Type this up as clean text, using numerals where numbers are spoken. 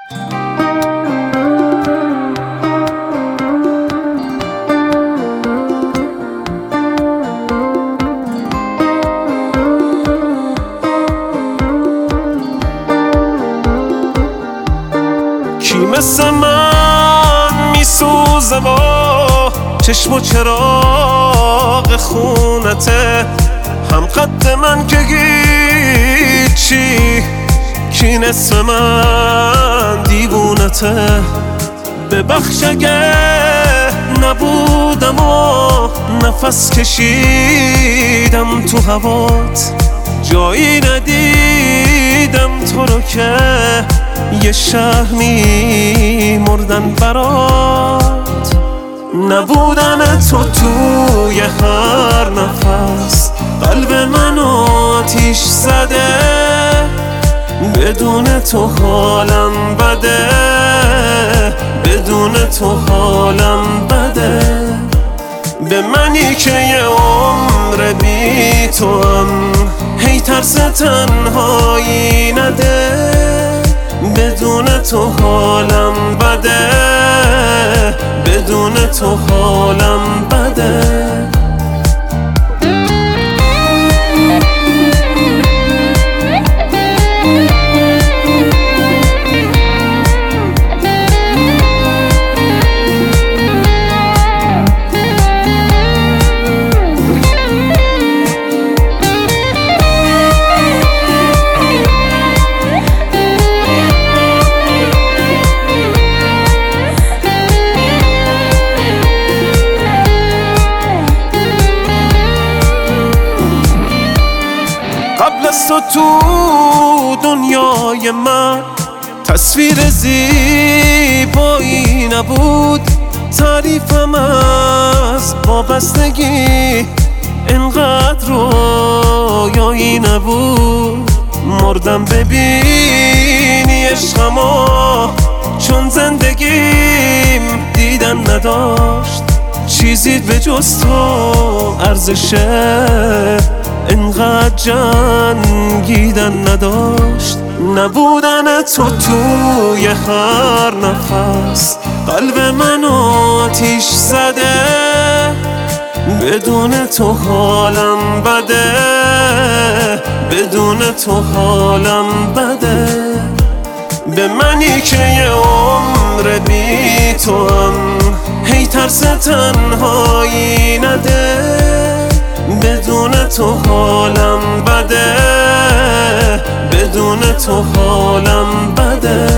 کی مثل من میسوزه با چشم و چراغ خونته، هم قد من که هیچی، کی نصف من دیوونته. ببخش اگه نبودم و نفس کشیدم تو هوات، جایی ندیدم تو رو که یه شهر میمردن برات. نبودن تو توی هر نفس قلب منو آتیش زده، بدون تو حالم بده، بدون تو حالم بده. به منی که یه عمر بی تو هم هی ترس تنهایی نده، بدون تو حالم بده، بدون تو حالم بده. قبل از تو دنیای من تصویر زیبایی نبود، تعریفم از وابستگی انقدر رویایی نبود. مردم ببینی عشقمو، چون زندگیم دیدن نداشت، چیزی به جز تو ارزشه انقدر جنگیدن نداشت. نبودن تو توی هر نفس قلب منو آتیش زده، بدون تو حالم بده، بدون تو حالم بده. به منی که یه عمر بی تو هم هی ترس تنهایی نده، بدون تو حالم بده، بدون تو حالم بده.